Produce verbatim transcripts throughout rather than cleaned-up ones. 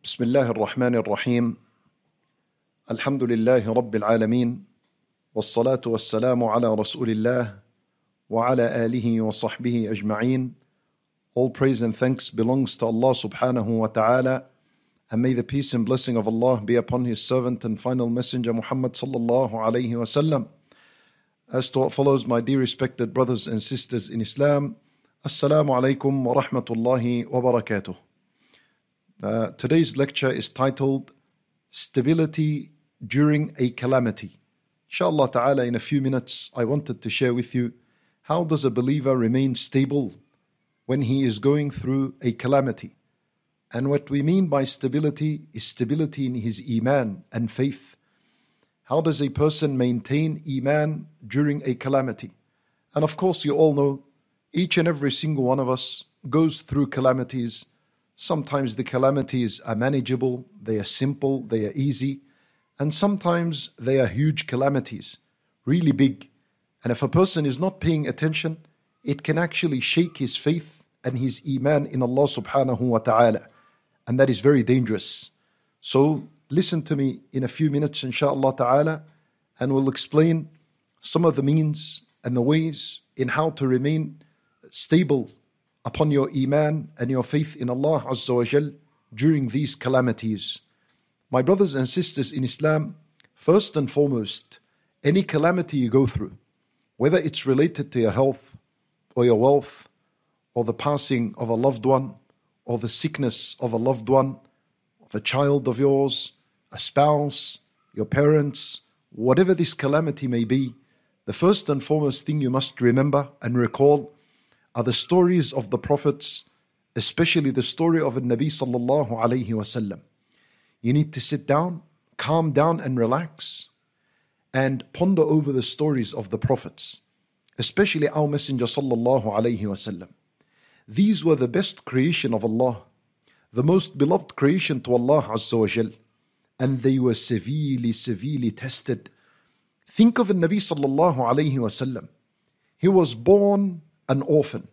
بسم الله الرحمن الرحيم. الحمد لله رب العالمين، والصلاة والسلام على رسول الله وعلى آله وصحبه أجمعين. All praise and thanks belongs to Allah subhanahu wa ta'ala, and may the peace and blessing of Allah be upon His servant and final messenger Muhammad sallallahu alayhi wa sallam. As to what follows, my dear respected brothers and sisters in Islam, Assalamu alaikum wa rahmatullahi wa barakatuh. Uh, today's lecture is titled Stability During a Calamity. Inshallah ta'ala, in a few minutes I wanted to share with you how does a believer remain stable when he is going through a calamity. And what we mean by stability is stability in his iman and faith. How does a person maintain iman during a calamity? And of course you all know each and every single one of us goes through calamities. Sometimes the calamities are manageable, they are simple, they are easy, and sometimes they are huge calamities, really big. And if a person is not paying attention, it can actually shake his faith and his iman in Allah subhanahu wa ta'ala. And that is very dangerous. So listen to me in a few minutes inshaAllah ta'ala, and we'll explain some of the means and the ways in how to remain stable upon your iman and your faith in Allah Azza wa Jal during these calamities. My brothers and sisters in Islam, first and foremost, any calamity you go through, whether it's related to your health or your wealth or the passing of a loved one or the sickness of a loved one, of a child of yours, a spouse, your parents, whatever this calamity may be, the first and foremost thing you must remember and recall are the stories of the prophets, especially the story of the Nabi sallallahu alayhi wasallam. You need to sit down, calm down and relax and ponder over the stories of the prophets, especially our messenger sallallahu alayhi wasallam. These were the best creation of Allah, the most beloved creation to Allah Azza wa Jal, and they were severely, severely tested. Think of the Nabi sallallahu alayhi wasallam. He was born an orphan.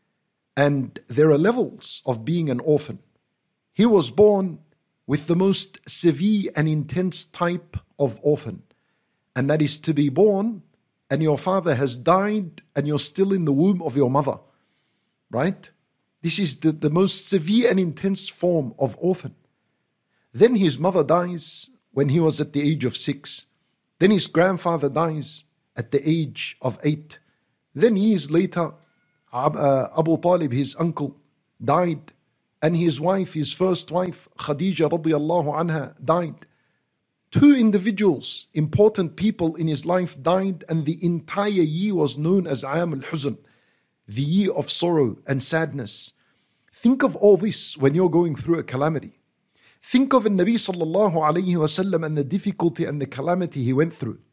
And there are levels of being an orphan. He was born with the most severe and intense type of orphan. And that is to be born and your father has died and you're still in the womb of your mother. Right? This is the, the most severe and intense form of orphan. Then his mother dies when he was at the age of six. Then his grandfather dies at the age of eight. Then years later, uh, Abu Talib, his uncle, died. And his wife, his first wife, Khadija radiallahu anha, died. Two individuals, important people in his life died, and the entire year was known as Aam al-Huzn, the year of sorrow and sadness. Think of all this when you're going through a calamity. Think of the Nabi sallallahu alayhi wa sallam and the difficulty and the calamity he went through.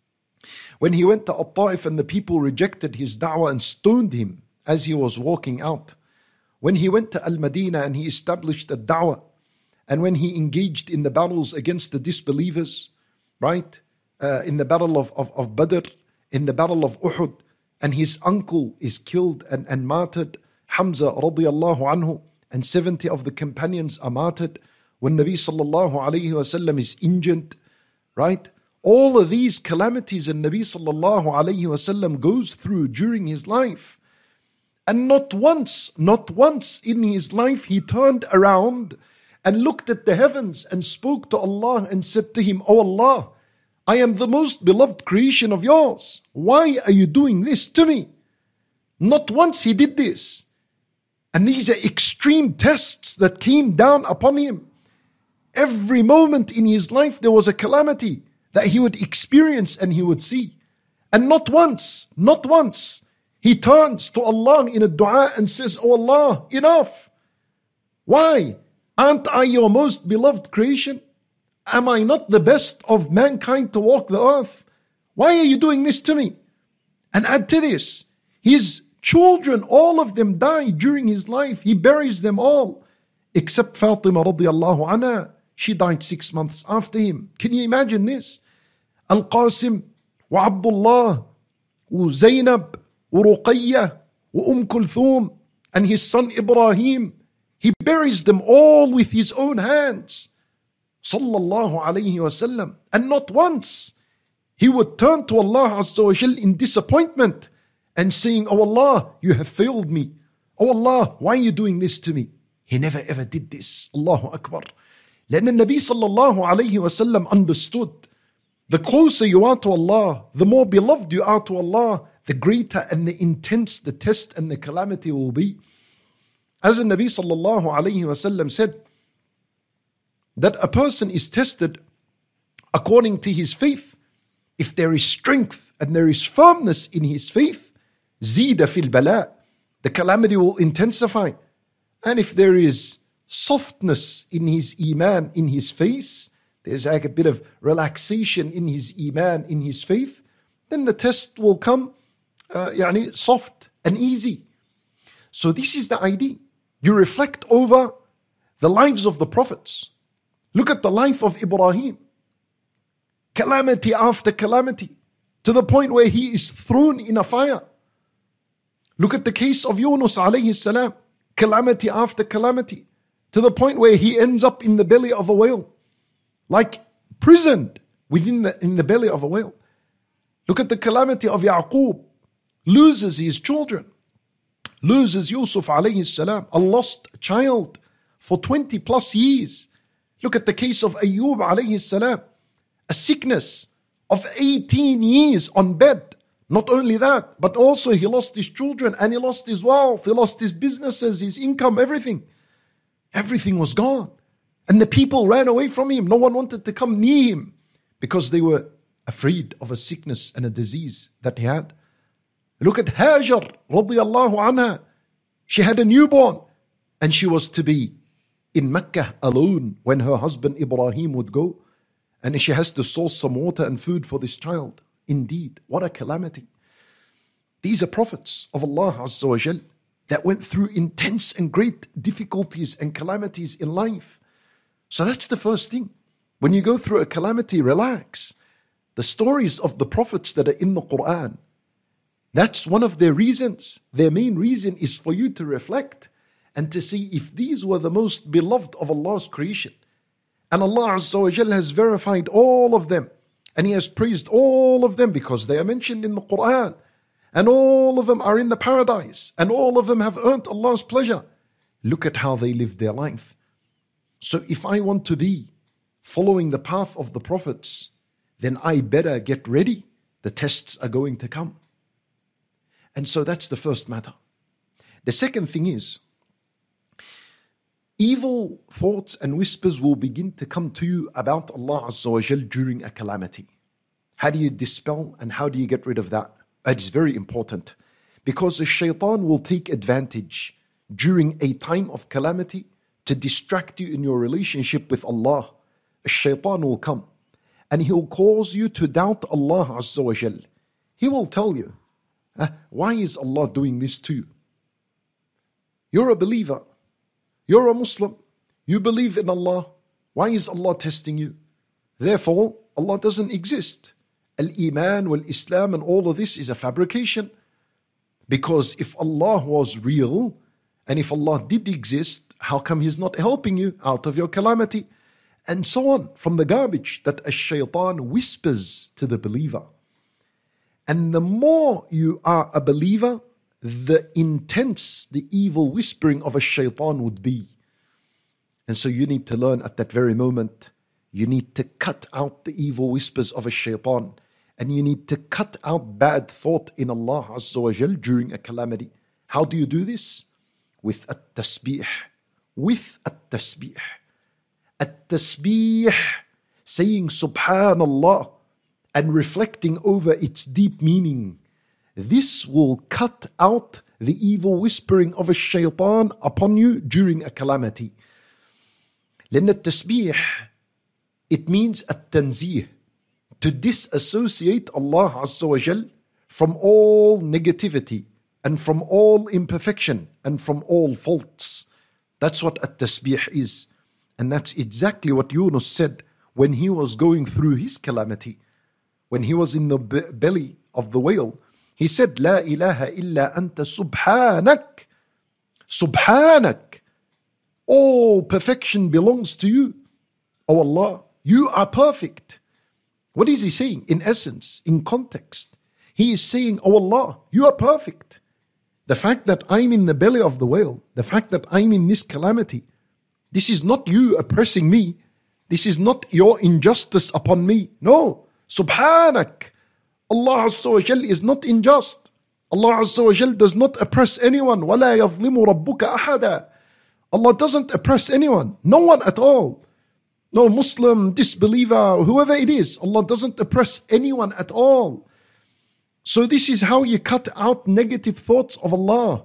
When he went to At-Ta'if and the people rejected his da'wah and stoned him as he was walking out. When he went to Al-Madinah and he established a da'wah. And when he engaged in the battles against the disbelievers, right? Uh, in the battle of, of, of Badr, in the battle of Uhud, and his uncle is killed and, and martyred, Hamza radiallahu anhu, and seventy of the companions are martyred. When Nabi sallallahu alayhi wa sallam is injured, right? All of these calamities and Nabi sallallahu alayhi wa sallam goes through during his life. And not once, not once in his life he turned around and looked at the heavens and spoke to Allah and said to him, "Oh Allah, I am the most beloved creation of yours. Why are you doing this to me?" Not once he did this. And these are extreme tests that came down upon him. Every moment in his life there was a calamity that he would experience and he would see. And not once, not once, he turns to Allah in a dua and says, "Oh Allah, enough. Why? Aren't I your most beloved creation? Am I not the best of mankind to walk the earth? Why are you doing this to me?" And add to this, his children, all of them die during his life. He buries them all, except Fatima radiallahu anha. She died six months after him. Can you imagine this? Al-Qasim, wa Abdullah, wa Zainab, wa Ruqayya, wa Umm Kulthum, and his son Ibrahim. He buries them all with his own hands. Sallallahu alayhi wasallam. And not once he would turn to Allah Azza wa Jal in disappointment and saying, "Oh Allah, you have failed me. Oh Allah, why are you doing this to me?" He never ever did this. Allahu Akbar. لأن النبي صلى الله عليه وسلم understood, the closer you are to Allah, the more beloved you are to Allah, the greater and the intense the test and the calamity will be. As the Nabi sallallahu alayhi wasallam said, that a person is tested according to his faith. If there is strength and there is firmness in his faith, زيد في البلاء, the calamity will intensify. And if there is softness in his iman, in his face, there's like a bit of relaxation in his iman, in his faith, then the test will come uh, يعني soft and easy. So this is the idea. You reflect over the lives of the prophets. Look at the life of Ibrahim. Calamity after calamity, to the point where he is thrown in a fire. Look at the case of Yunus alayhi salam. Calamity after calamity, to the point where he ends up in the belly of a whale, like prisoned within the, in the belly of a whale. Look at the calamity of Yaqub, loses his children, loses Yusuf alayhi salam, a lost child for twenty plus years. Look at the case of Ayyub alayhi salam, a sickness of eighteen years on bed. Not only that, but also he lost his children and he lost his wealth, he lost his businesses, his income, everything. Everything was gone. And the people ran away from him. No one wanted to come near him because they were afraid of a sickness and a disease that he had. Look at Hajar radiyallahu anha. She had a newborn and she was to be in Mecca alone when her husband Ibrahim would go. And she has to source some water and food for this child. Indeed, what a calamity. These are prophets of Allah Azza wa Jal that went through intense and great difficulties and calamities in life. So that's the first thing. When you go through a calamity, relax. The stories of the prophets that are in the Quran, that's one of their reasons. Their main reason is for you to reflect and to see if these were the most beloved of Allah's creation. And Allah Azza wa Jal has verified all of them. And He has praised all of them because they are mentioned in the Quran. And all of them are in the paradise. And all of them have earned Allah's pleasure. Look at how they lived their life. So if I want to be following the path of the prophets, then I better get ready. The tests are going to come. And so that's the first matter. The second thing is, evil thoughts and whispers will begin to come to you about Allah Azza wa Jal during a calamity. How do you dispel and how do you get rid of that? That is very important, because the shaitan will take advantage during a time of calamity to distract you in your relationship with Allah. The shaitan will come and he'll cause you to doubt Allah Azza wa Jal. He will tell you, ah, why is Allah doing this to you? You're a believer. You're a Muslim. You believe in Allah. Why is Allah testing you? Therefore, Allah doesn't exist. Al-Iman, wal-Islam and all of this is a fabrication. Because if Allah was real, and if Allah did exist, how come He's not helping you out of your calamity? And so on, from the garbage that a shaitan whispers to the believer. And the more you are a believer, the intense the evil whispering of a shaitan would be. And so you need to learn at that very moment, you need to cut out the evil whispers of a shaitan, and you need to cut out bad thought in Allah Azza wa Jal during a calamity. How do you do this? With at-tasbih. With at-tasbih. At-tasbih, saying Subhanallah and reflecting over its deep meaning. This will cut out the evil whispering of a shaitan upon you during a calamity. لأن التسبيح, it means التنزيه, to disassociate Allah Azza wa Jal from all negativity and from all imperfection and from all faults. That's what at-tasbih is. And that's exactly what Yunus said when he was going through his calamity. When he was in the be- belly of the whale, he said, لا إله إلا أنت سبحانك. Subhanak. All perfection belongs to you. Oh Allah, you are perfect. What is he saying? In essence, in context, he is saying, oh Allah, you are perfect. The fact that I'm in the belly of the whale, the fact that I'm in this calamity, this is not you oppressing me. This is not your injustice upon me. No. Subhanak. Allah Azza wa Jal is not unjust. Allah Azza wa Jal does not oppress anyone. وَلَا يَظْلِمُ رَبُّكَ أَحَدًا. Allah doesn't oppress anyone. No one at all. No Muslim, disbeliever, whoever it is. Allah doesn't oppress anyone at all. So this is how you cut out negative thoughts of Allah.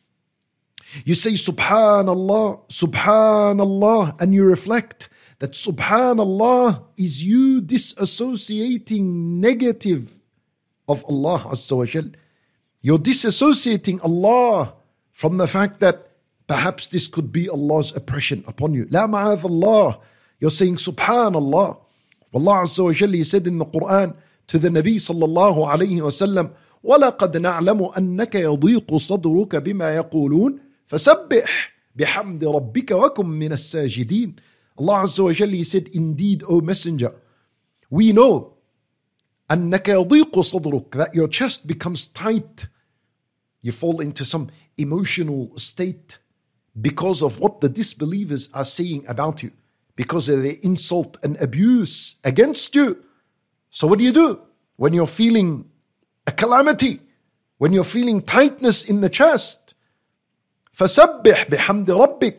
You say Subhanallah, Subhanallah, and you reflect that Subhanallah is you disassociating negative of Allah Azza wa Jal. You're disassociating Allah from the fact that perhaps this could be Allah's oppression upon you. La ma'adh Allah. You're saying Subhanallah. Allah Azza wa Jal, He said in the Quran to the Nabi sallallahu alayhi wa sallam, وَلَقَدْ نَعْلَمُ أَنَّكَ يَضِيقُ صَدْرُكَ بِمَا يَقُولُونَ فَسَبِّحْ بِحَمْدِ رَبِّكَ وَكُمْ مِنَ السَّاجِدِينَ. Allah Azza wa Jalla, He said, indeed, O Messenger, we know أَنَّكَ يَضِيقُ صَدْرُكَ, that your chest becomes tight. You fall into some emotional state because of what the disbelievers are saying about you, because of their insult and abuse against you. So what do you do when you're feeling a calamity, when you're feeling tightness in the chest? فَسَبِّحْ بِحَمْدِ رَبِّكَ.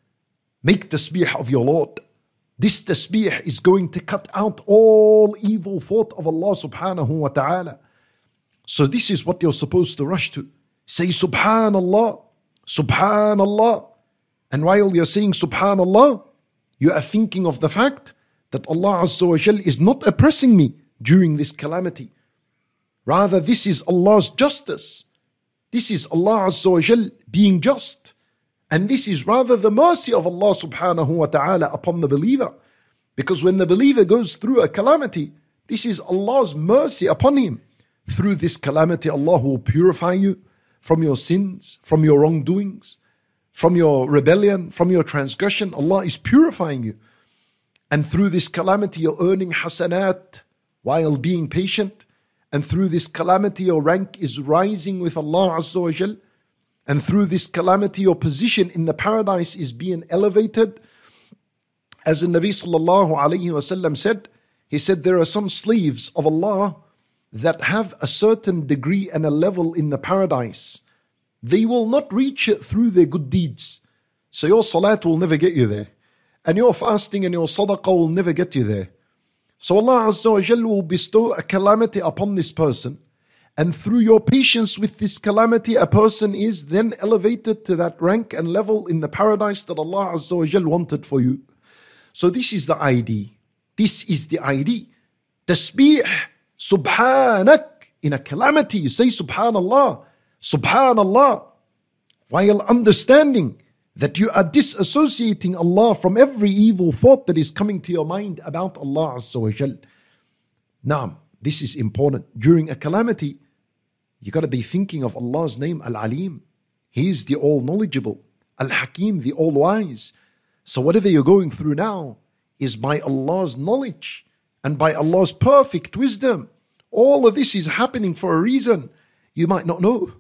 Make tasbih of your Lord. This tasbih is going to cut out all evil thought of Allah subhanahu wa ta'ala. So this is what you're supposed to rush to. Say Subhanallah, Subhanallah. And while you're saying Subhanallah, you are thinking of the fact that Allah Azza wa Jal is not oppressing me during this calamity. Rather, this is Allah's justice. This is Allah Azza wa Jal being just. And this is rather the mercy of Allah subhanahu wa ta'ala upon the believer. Because when the believer goes through a calamity, this is Allah's mercy upon him. Through this calamity, Allah will purify you from your sins, from your wrongdoings, from your rebellion, from your transgression. Allah is purifying you. And through this calamity, you're earning hasanat while being patient. And through this calamity, your rank is rising with Allah Azza wa Jal. And through this calamity, your position in the paradise is being elevated. As the Nabi sallallahu alayhi wa sallam said, he said, there are some slaves of Allah that have a certain degree and a level in the paradise. They will not reach it through their good deeds. So your salat will never get you there. And your fasting and your sadaqah will never get you there. So Allah Azza wa Jalla will bestow a calamity upon this person. And through your patience with this calamity, a person is then elevated to that rank and level in the paradise that Allah Azza wa Jalla wanted for you. So this is the I D. This is the I D. Tasbih, Subhanak. In a calamity, you say Subhanallah, Subhanallah. While understanding that you are disassociating Allah from every evil thought that is coming to your mind about Allah Azza wa Jal. Now, this is important. During a calamity, you got to be thinking of Allah's name, Al-Alim. He is the all-knowledgeable, Al-Hakim, the all-wise. So whatever you're going through now is by Allah's knowledge and by Allah's perfect wisdom. All of this is happening for a reason you might not know.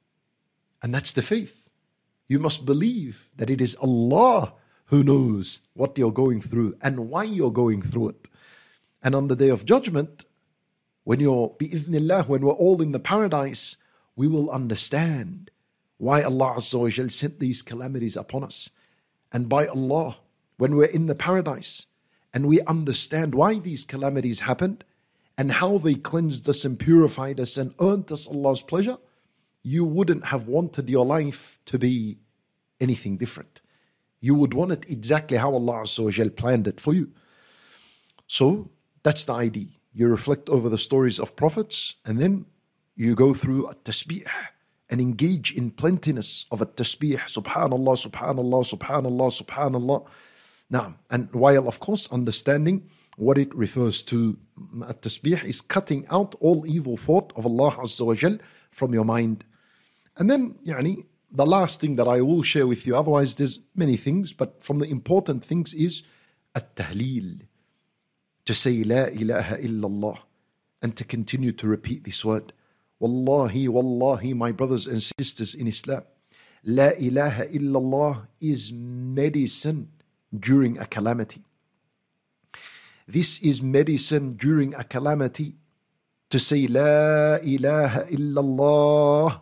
And that's the faith. You must believe that it is Allah who knows what you're going through and why you're going through it. And on the Day of Judgment, when you're, bi'ithnillah, when we're all in the paradise, we will understand why Allah Azza wa Jal sent these calamities upon us. And by Allah, when we're in the paradise and we understand why these calamities happened and how they cleansed us and purified us and earned us Allah's pleasure, you wouldn't have wanted your life to be anything different. You would want it exactly how Allah Azza wa Jal planned it for you. So that's the I D. You reflect over the stories of prophets and then you go through a tasbih and engage in plentiness of a tasbih. Subhanallah, subhanallah, subhanallah, subhanallah. Now, and while of course understanding what it refers to, a tasbih is cutting out all evil thought of Allah Azza wa Jal from your mind. And then, يعني, the last thing that I will share with you, otherwise there's many things, but from the important things is at-tahleel, to say La ilaha illallah, and to continue to repeat this word. Wallahi, wallahi, my brothers and sisters in Islam, La ilaha illallah is medicine during a calamity. This is medicine during a calamity, to say La ilaha illallah.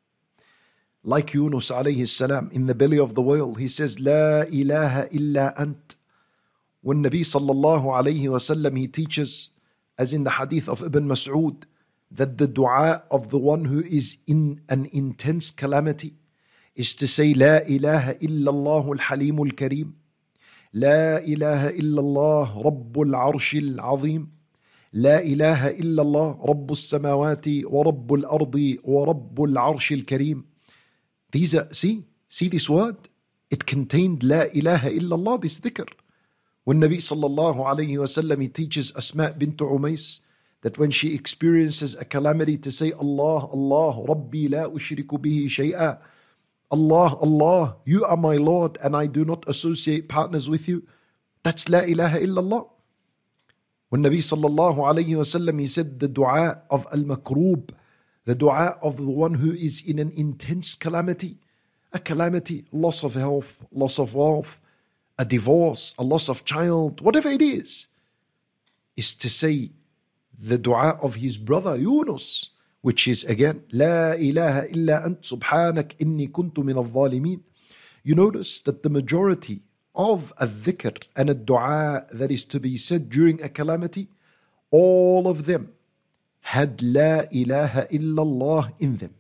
Like Yunus alayhi salam in the belly of the whale, he says La ilaha illa ant. When Nabi sallallahu alayhi wasallam, he teaches, as in the hadith of Ibn Mas'ud, that the dua of the one who is in an intense calamity is to say La ilaha illallah al-halim al-kareem, La ilaha illallah rabbul arshil azim, La ilaha illallah rabbul samawati wa rabbul ardi wa rabbul arshil kareem. These are, see, see this word? It contained La ilaha illallah, this dhikr. When Nabi sallallahu alayhi wa sallam, he teaches Asma bint Umays that when she experiences a calamity to say Allah, Allah, Rabbi la ushriku bihi shay'a. Allah, Allah, you are my Lord and I do not associate partners with you. That's La ilaha illallah. When Nabi sallallahu alayhi wa sallam, he said the dua of al-makroob, the dua of the one who is in an intense calamity, a calamity, loss of health, loss of wealth, a divorce, a loss of child, whatever it is, is to say the dua of his brother Yunus, which is again, La ilaha illa ant subhanak inni kuntu min al-zalimin. You notice that the majority of a dhikr and a dua that is to be said during a calamity, all of them had La ilaha illallah in them.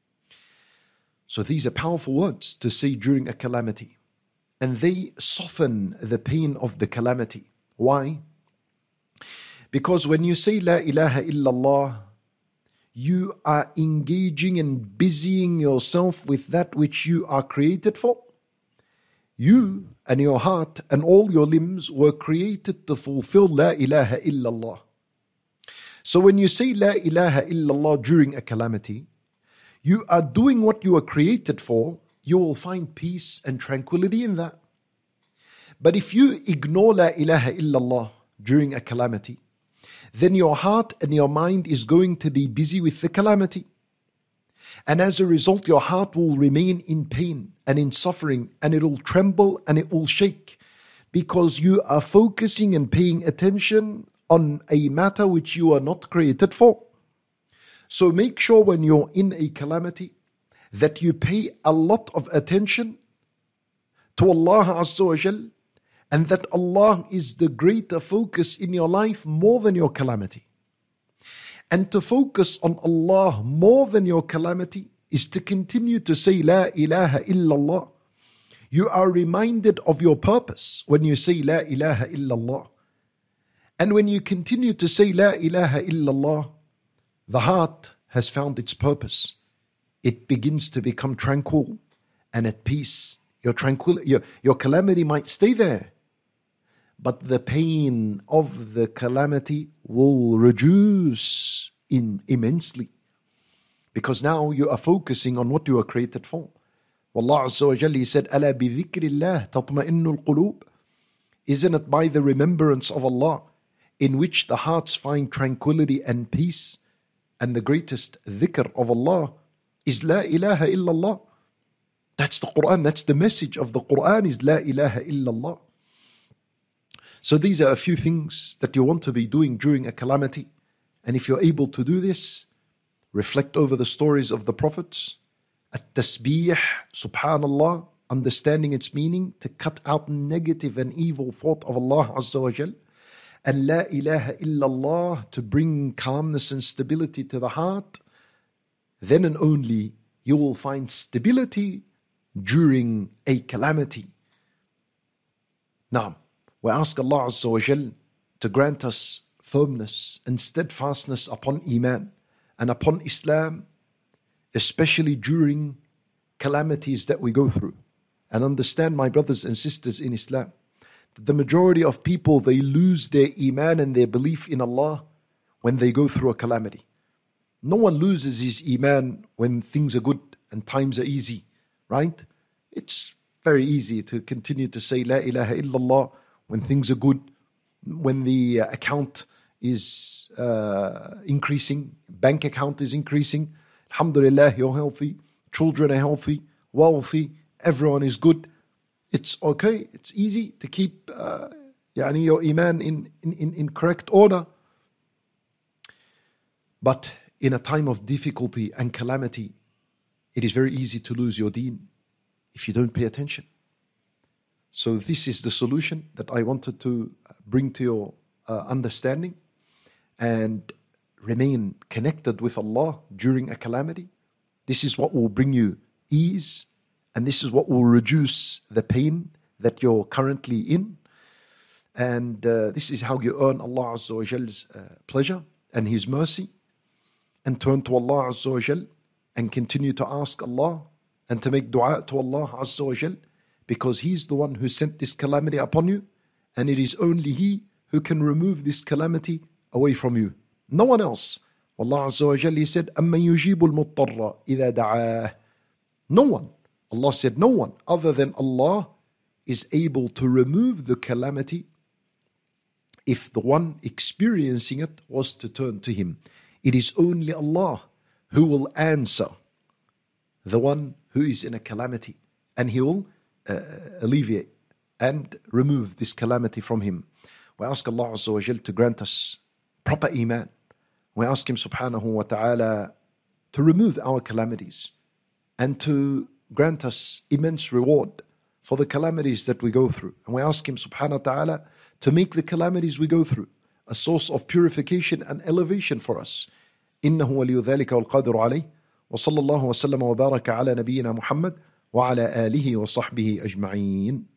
So these are powerful words to say during a calamity. And they soften the pain of the calamity. Why? Because when you say La ilaha illallah, you are engaging and busying yourself with that which you are created for. You and your heart and all your limbs were created to fulfill La ilaha illallah. So when you say La ilaha illallah during a calamity, you are doing what you were created for. You will find peace and tranquility in that. But if you ignore La ilaha illallah during a calamity, then your heart and your mind is going to be busy with the calamity. And as a result, your heart will remain in pain and in suffering, and it will tremble and it will shake, because you are focusing and paying attention on a matter which you are not created for. So make sure when you're in a calamity that you pay a lot of attention to Allah Azza wa Jal, and that Allah is the greater focus in your life more than your calamity. And to focus on Allah more than your calamity is to continue to say La ilaha illallah. You are reminded of your purpose when you say La ilaha illallah. And when you continue to say La ilaha illallah, the heart has found its purpose. It begins to become tranquil and at peace. Your tranquility, your, your calamity might stay there, but the pain of the calamity will reduce in immensely, because now you are focusing on what you are created for. Wallah Azza wa Jalla, He said, "Ala bi dhikrillah tatma'innu al-qulub." Isn't it by the remembrance of Allah in which the hearts find tranquility and peace? And the greatest dhikr of Allah is La ilaha illallah. That's the Quran, that's the message of the Quran, is La ilaha illallah. So these are a few things that you want to be doing during a calamity. And if you're able to do this, reflect over the stories of the prophets. At-tasbih, subhanallah, understanding its meaning, to cut out negative and evil thought of Allah Azza wa Jal. And La ilaha illallah, to bring calmness and stability to the heart. Then and only you will find stability during a calamity. Now, we ask Allah Azza wa Jal to grant us firmness and steadfastness upon Iman and upon Islam, especially during calamities that we go through. And understand, my brothers and sisters in Islam, that the majority of people, they lose their Iman and their belief in Allah when they go through a calamity. No one loses his Iman when things are good and times are easy. right? It's very easy to continue to say La ilaha illallah when things are good, when the uh, account is uh, increasing, bank account is increasing. Alhamdulillah, you're healthy, children are healthy, wealthy, everyone is good. It's okay, it's easy to keep uh, yani your iman in, in, in correct order. But in a time of difficulty and calamity, it is very easy to lose your deen if you don't pay attention. So this is the solution that I wanted to bring to your uh, understanding, and remain connected with Allah during a calamity. This is what will bring you ease, and this is what will reduce the pain that you're currently in. And uh, this is how you earn Allah Azza wa Jal's uh, pleasure and His mercy, and turn to Allah Azza wa Jal and continue to ask Allah and to make dua to Allah Azza wa Jal, because He's the one who sent this calamity upon you, and it is only He who can remove this calamity away from you. No one else. Allah Azza wa Jal, He said, أَمَّنْ يُجِيبُ الْمُضْطَرَّ إِذَا دَعَاهُ. No one. Allah said, no one other than Allah is able to remove the calamity if the one experiencing it was to turn to Him. It is only Allah who will answer the one who is in a calamity, and He will uh, alleviate and remove this calamity from him. We ask Allah Azza wa Jal to grant us proper iman. We ask Him subhanahu wa ta'ala to remove our calamities and to grant us immense reward for the calamities that we go through. And we ask Him subhanahu wa ta'ala to make the calamities we go through a source of purification and elevation for us. إنه ولي ذلك والقادر عليه وصلى الله وسلم وبارك على نبينا محمد وعلى آله وصحبه أجمعين.